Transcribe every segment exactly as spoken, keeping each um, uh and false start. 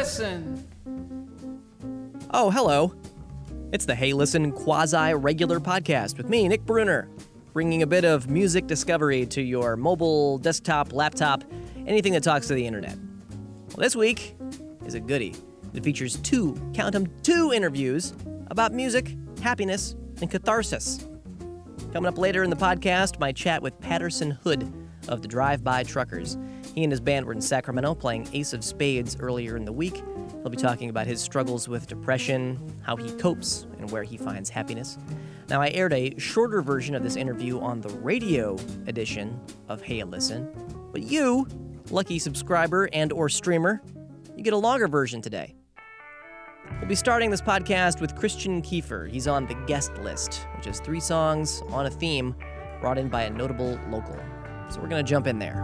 Listen. Oh, hello. It's the Hey Listen quasi-regular podcast with me, Nick Bruner, bringing a bit of music discovery to your mobile, desktop, laptop, anything that talks to the internet. Well, this week is a goodie. It features two, count them, two interviews about music, happiness, and catharsis. Coming up later in the podcast, my chat with Patterson Hood of the Drive-By Truckers. He and his band were in Sacramento playing Ace of Spades earlier in the week. He'll be talking about his struggles with depression, how he copes, and where he finds happiness. Now, I aired a shorter version of this interview on the radio edition of Hey Listen, but you, lucky subscriber and or streamer, you get a longer version today. We'll be starting this podcast with Christian Kiefer. He's on the guest list, which is three songs on a theme brought in by a notable local. So we're going to jump in there.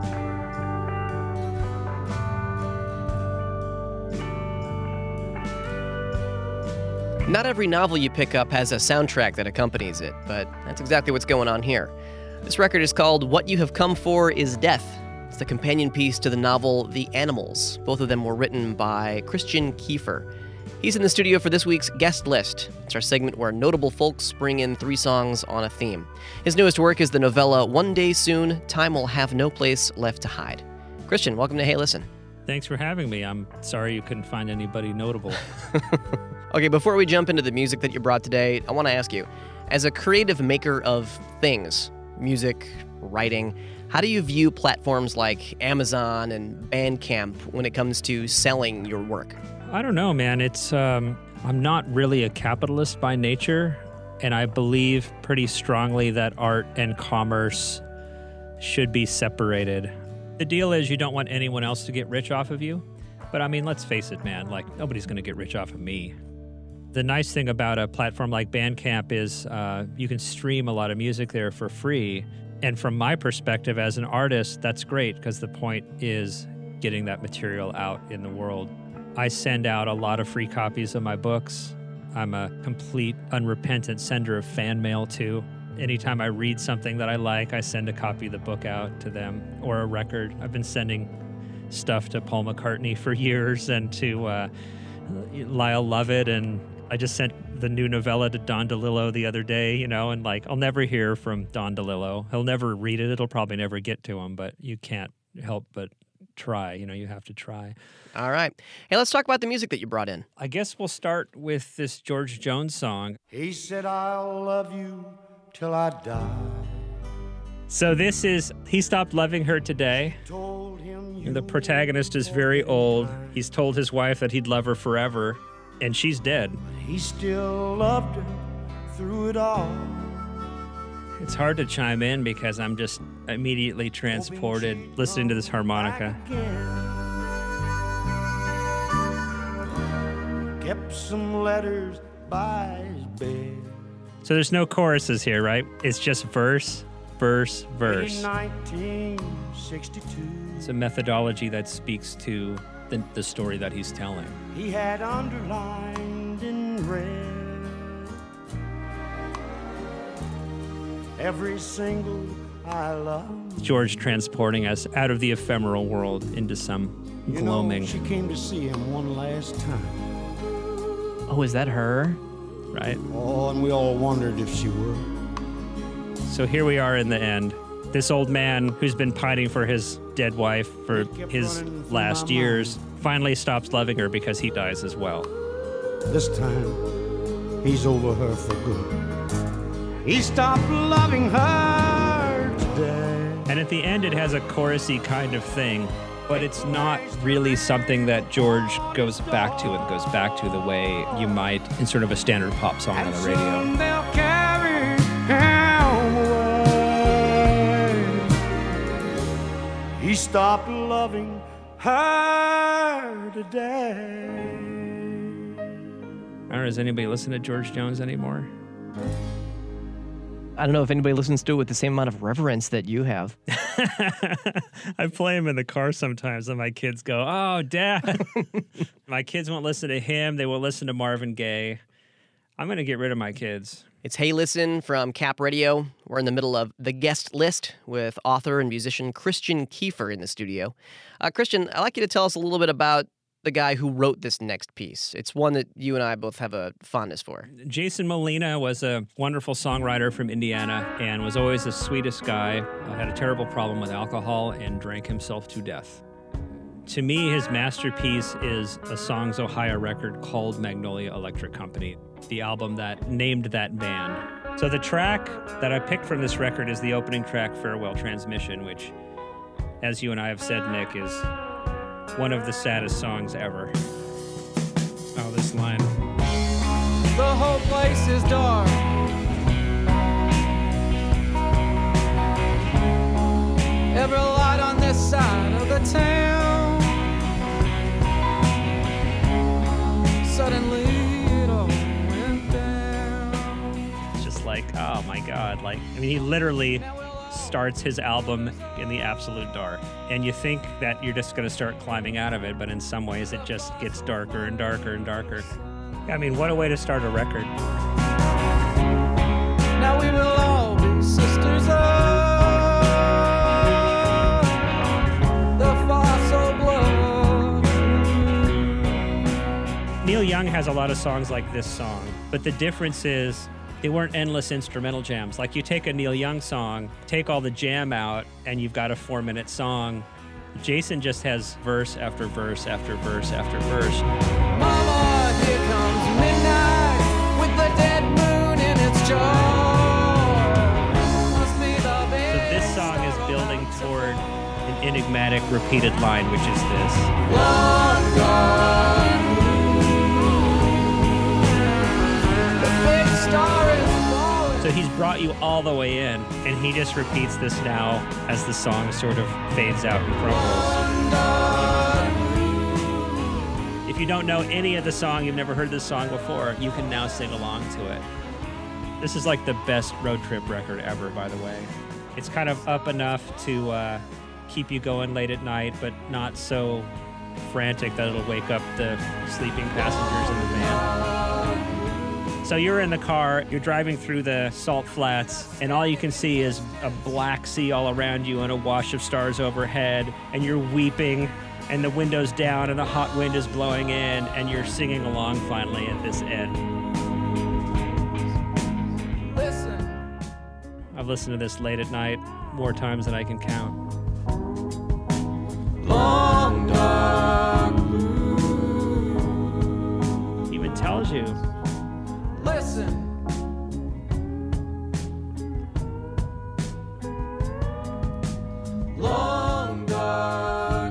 Not every novel you pick up has a soundtrack that accompanies it, but that's exactly what's going on here. This record is called What You Have Come For Is Death. It's the companion piece to the novel The Animals. Both of them were written by Christian Kiefer. He's in the studio for this week's Guest List. It's our segment where notable folks bring in three songs on a theme. His newest work is the novella One Day Soon, Time Will Have No Place Left to Hide. Christian, welcome to Hey Listen. Thanks for having me. I'm sorry you couldn't find anybody notable. Okay, before we jump into the music that you brought today, I want to ask you, as a creative maker of things, music, writing, how do you view platforms like Amazon and Bandcamp when it comes to selling your work? I don't know, man. It's um, I'm not really a capitalist by nature, and I believe pretty strongly that art and commerce should be separated. The deal is you don't want anyone else to get rich off of you, but I mean, let's face it, man, like nobody's going to get rich off of me. The nice thing about a platform like Bandcamp is uh, you can stream a lot of music there for free, and from my perspective as an artist, that's great because the point is getting that material out in the world. I send out a lot of free copies of my books. I'm a complete unrepentant sender of fan mail too. Anytime I read something that I like, I send a copy of the book out to them or a record. I've been sending stuff to Paul McCartney for years and to uh, Lyle Lovett, and I just sent the new novella to Don DeLillo the other day, you know, and like I'll never hear from Don DeLillo. He'll never read it. It'll probably never get to him, but you can't help but try. You know, you have to try. All right. Hey, let's talk about the music that you brought in. I guess we'll start with this George Jones song. He said, I'll love you till I die. So this is He Stopped Loving Her Today. The protagonist is very old. He's told his wife that he'd love her forever, and she's dead. He still loved her through it all. It's hard to chime in because I'm just immediately transported listening to this harmonica. Kept some letters by his bed. So there's no choruses here, right? It's just verse, verse, verse. In nineteen sixty-two. It's a methodology that speaks to the, the story that he's telling. He had underlined in red every single I love. George transporting us out of the ephemeral world into some you gloaming. Know, she came to see him one last time. Oh, is that her? Right? Oh, and we all wondered if she would. So here we are in the end. This old man who's been pining for his dead wife for his last years finally stops loving her because he dies as well. This time, he's over her for good. He stopped loving her today. And at the end, it has a chorusy kind of thing, but it's not really something that George goes back to and goes back to the way you might in sort of a standard pop song on the radio. They'll carry him away. He stopped loving her today. I don't know, does anybody listen to George Jones anymore? I don't know if anybody listens to it with the same amount of reverence that you have. I play him in the car sometimes, and my kids go, "Oh, Dad." My kids won't listen to him. They won't listen to Marvin Gaye. I'm going to get rid of my kids. It's Hey Listen from Cap Radio. We're in the middle of the guest list with author and musician Christian Kiefer in the studio. Uh, Christian, I'd like you to tell us a little bit about the guy who wrote this next piece? It's one that you and I both have a fondness for. Jason Molina was a wonderful songwriter from Indiana and was always the sweetest guy. Uh, had a terrible problem with alcohol and drank himself to death. To me, his masterpiece is a Songs Ohio record called Magnolia Electric Company, the album that named that band. So the track that I picked from this record is the opening track, Farewell Transmission, which, as you and I have said, Nick, is one of the saddest songs ever. Oh, this line. The whole place is dark. Every light on this side of the town. Suddenly it all went down. It's just like, oh my God. Like, I mean, he literally starts his album in the absolute dark. And you think that you're just going to start climbing out of it, but in some ways it just gets darker and darker and darker. I mean, what a way to start a record. Now we will all be sisters of the fossil blood. Neil Young has a lot of songs like this song, but the difference is they weren't endless instrumental jams. Like you take a Neil Young song, take all the jam out, and you've got a four-minute song. Jason just has verse after verse after verse after verse. Mama, here comes midnight with the dead moon in its jaws. Must be the So this song is building toward an enigmatic repeated line, which is this. long gone. The big star is falling. So he's brought you all the way in, and he just repeats this now as the song sort of fades out and crumbles. If you don't know any of the song, you've never heard this song before, you can now sing along to it. This is like the best road trip record ever, by the way. It's kind of up enough to uh, keep you going late at night, but not so frantic that it'll wake up the sleeping passengers in the van. So you're in the car, you're driving through the salt flats, and all you can see is a black sea all around you and a wash of stars overhead, and you're weeping, and the window's down, and the hot wind is blowing in, and you're singing along finally at this end. Listen. I've listened to this late at night more times than I can count. Long dark Even tells you. Listen. Long dark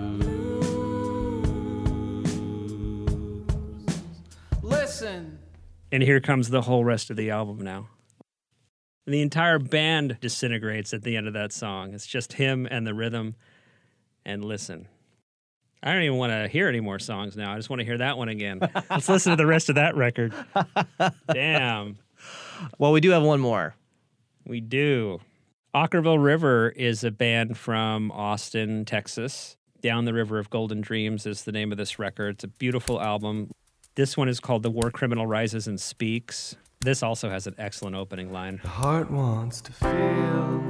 Listen. And here comes the whole rest of the album now. The entire band disintegrates at the end of that song. It's just him and the rhythm and listen. I don't even want to hear any more songs now. I just want to hear that one again. Let's listen to the rest of that record. Damn. Well, we do have one more. We do. Ockerville River is a band from Austin, Texas. Down the River of Golden Dreams is the name of this record. It's a beautiful album. This one is called The War Criminal Rises and Speaks. This also has an excellent opening line. The heart wants to feel.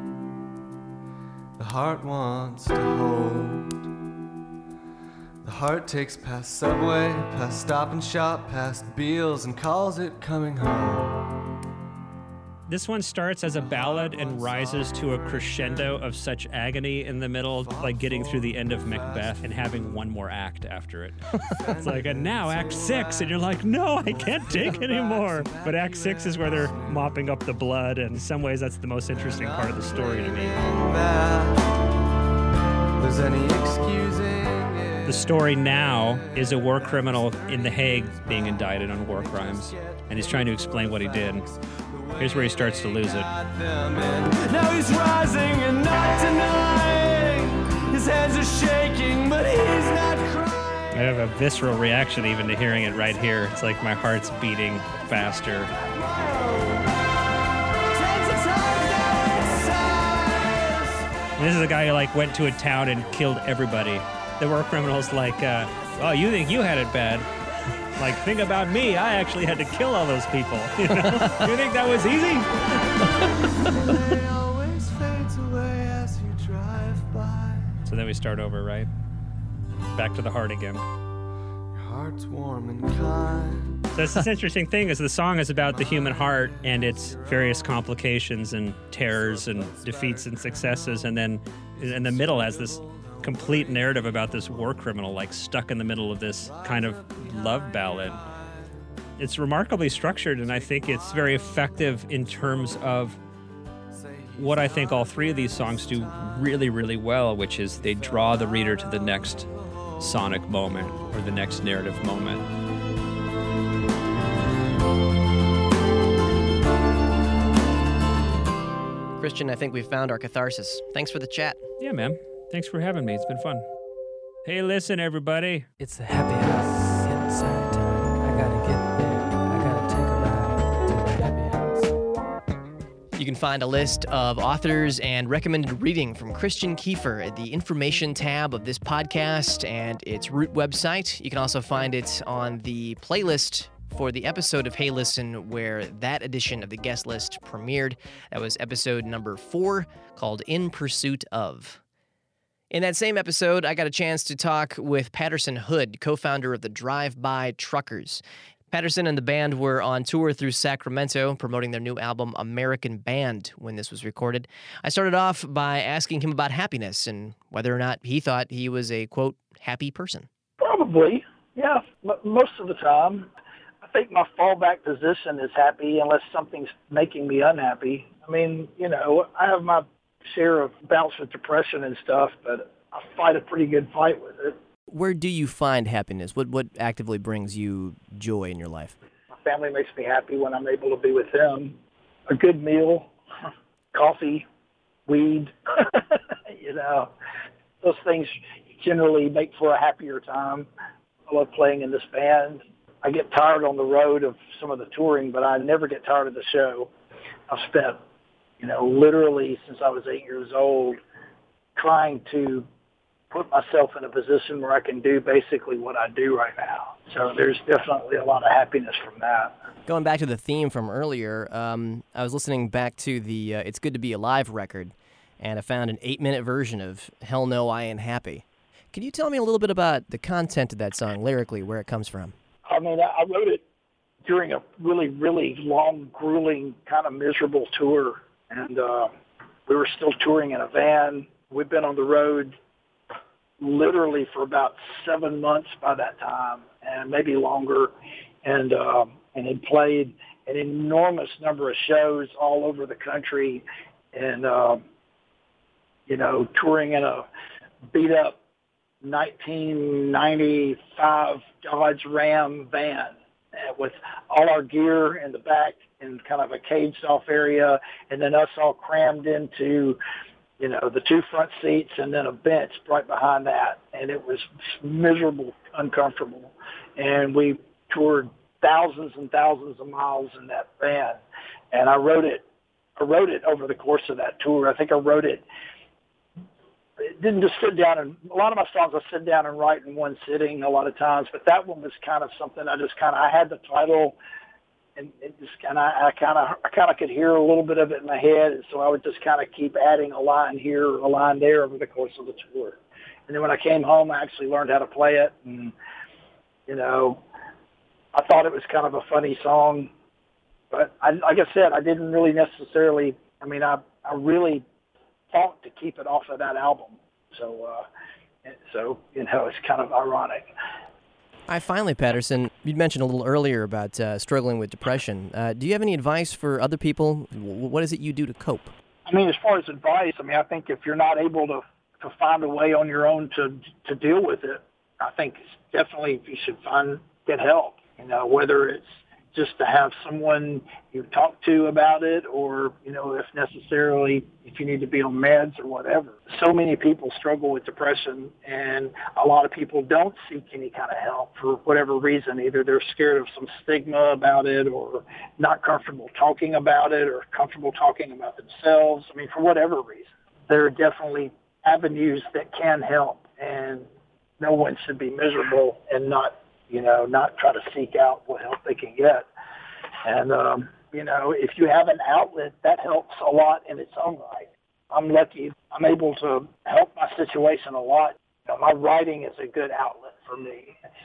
The heart wants to hold. The heart takes past Subway, past Stop and Shop, past Beals, and calls it coming home. This one starts as a ballad and rises to a crescendo of such agony in the middle, like getting through the end of Macbeth and having one more act after it. It's like, and now Act Six, and you're like, no, I can't take anymore. But Act Six is where they're mopping up the blood, and in some ways that's the most interesting part of the story to me. There's any excusing it. The story now is a war criminal in The Hague being indicted on war crimes, and he's trying to explain what he did. Here's where he starts to lose it. Now he's rising and not denying. His hands are shaking, but he's not crying. I have a visceral reaction even to hearing it right here. It's like my heart's beating faster. And this is a guy who like went to a town and killed everybody. The war criminals like, uh, oh, you think you had it bad? Like, think about me. I actually had to kill all those people. You know? You think that was easy? So then we start over, right? Back to the heart again. heart's warm and kind. So it's this interesting thing is the song is about the human heart and its various complications and terrors and defeats and successes, and then in the middle has this complete narrative about this war criminal like stuck in the middle of this kind of love ballad. It's remarkably structured, and I think it's very effective in terms of what I think all three of these songs do really, really well, which is they draw the reader to the next sonic moment or the next narrative moment. Christian, I think we've found our catharsis. Thanks for the chat. Yeah, man. Thanks for having me. It's been fun. Hey, listen, everybody. It's the happy house inside town. I gotta get there. I gotta take a ride to the happy house. You can find a list of authors and recommended reading from Christian Kiefer at the information tab of this podcast and its root website. You can also find it on the playlist for the episode of Hey Listen where that edition of the guest list premiered. That was episode number four, called In Pursuit Of. In that same episode, I got a chance to talk with Patterson Hood, co-founder of the Drive-By Truckers. Patterson and the band were on tour through Sacramento promoting their new album, American Band, when this was recorded. I started off by asking him about happiness and whether or not he thought he was a, quote, happy person. Probably, yeah, m- most of the time. I think my fallback position is happy unless something's making me unhappy. I mean, you know, I have my share of bouts with depression and stuff, but I fight a pretty good fight with it. Where do you find happiness? What what actively brings you joy in your life? My family makes me happy when I'm able to be with them. A good meal, coffee, weed, you know, those things generally make for a happier time. I love playing in this band. I get tired on the road of some of the touring, but I never get tired of the show. I've spent, you know, literally since I was eight years old trying to put myself in a position where I can do basically what I do right now. So there's definitely a lot of happiness from that. Going back to the theme from earlier, um, I was listening back to the uh, It's Good to Be Alive record, and I found an eight-minute version of Hell No, I Ain't Happy. Can you tell me a little bit about the content of that song, lyrically, where it comes from? I mean, I wrote it during a really, really long, grueling, kind of miserable tour. And uh, we were still touring in a van. We've been on the road literally for about seven months by that time, and maybe longer. And um, and had played an enormous number of shows all over the country, and uh, you know, touring in a beat up nineteen ninety-five Dodge Ram van with all our gear in the back in kind of a caged off area, and then us all crammed into, you know, the two front seats and then a bench right behind that. And it was miserable, uncomfortable. And we toured thousands and thousands of miles in that van. And I wrote it, I wrote it over the course of that tour. I think I wrote it It didn't just sit down, and a lot of my songs I sit down and write in one sitting a lot of times, but that one was kind of something I just kind of, I had the title, and it just kind of, I kind of, I kind of could hear a little bit of it in my head, and so I would just kind of keep adding a line here, a line there over the course of the tour. And then when I came home, I actually learned how to play it, and, you know, I thought it was kind of a funny song, but I, like I said, I didn't really necessarily, I mean, I, I really fought to keep it off of that album. So, uh, so you know, it's kind of ironic. All right, finally, Patterson, you mentioned a little earlier about uh, struggling with depression. Uh, do you have any advice for other people? What is it you do to cope? I mean, as far as advice, I mean, I think if you're not able to, to find a way on your own to to deal with it, I think definitely you should find get help. You know, whether it's just to have someone you talk to about it, or, you know, if necessarily, if you need to be on meds or whatever. So many people struggle with depression, and a lot of people don't seek any kind of help for whatever reason. Either they're scared of some stigma about it, or not comfortable talking about it, or comfortable talking about themselves. I mean, for whatever reason. There are definitely avenues that can help, and no one should be miserable and not you know, not try to seek out what help they can get. And, um, you know, if you have an outlet, that helps a lot in its own right. I'm lucky. I'm able to help my situation a lot. You know, my writing is a good outlet for me. It's,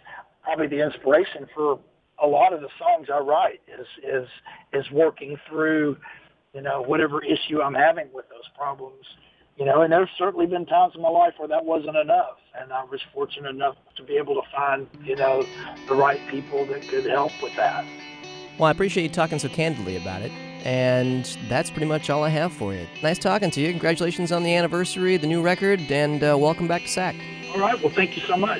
probably the inspiration for a lot of the songs I write is is is working through, you know, whatever issue I'm having with those problems. You know, and there's certainly been times in my life where that wasn't enough, and I was fortunate enough to be able to find, you know, the right people that could help with that. Well, I appreciate you talking so candidly about it, and that's pretty much all I have for you. Nice talking to you. Congratulations on the anniversary, the new record, and uh, welcome back to S A C. All right, well, thank you so much.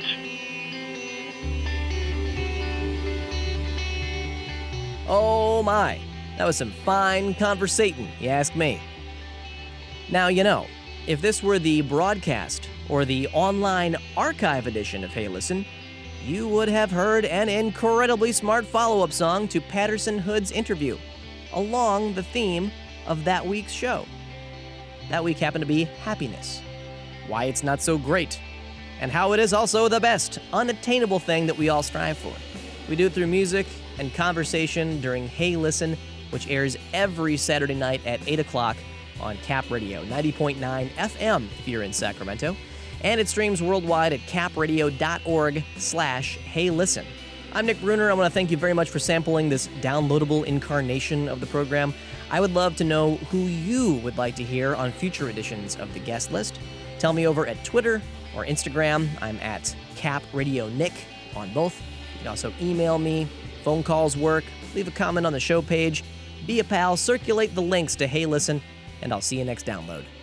Oh my, that was some fine conversating, you ask me. Now, you know, if this were the broadcast or the online archive edition of Hey Listen, you would have heard an incredibly smart follow-up song to Patterson Hood's interview, along the theme of that week's show. That week happened to be happiness, why it's not so great, and how it is also the best, unattainable thing that we all strive for. We do it through music and conversation during Hey Listen, which airs every Saturday night at eight o'clock on Cap Radio, ninety point nine F M if you're in Sacramento. And it streams worldwide at capradio.org slash Hey Listen. I'm Nick Bruner. I want to thank you very much for sampling this downloadable incarnation of the program. I would love to know who you would like to hear on future editions of the guest list. Tell me over at Twitter or Instagram. I'm at CapRadioNick on both. You can also email me. Phone calls work. Leave a comment on the show page. Be a pal. Circulate the links to Hey Listen. And I'll see you next download.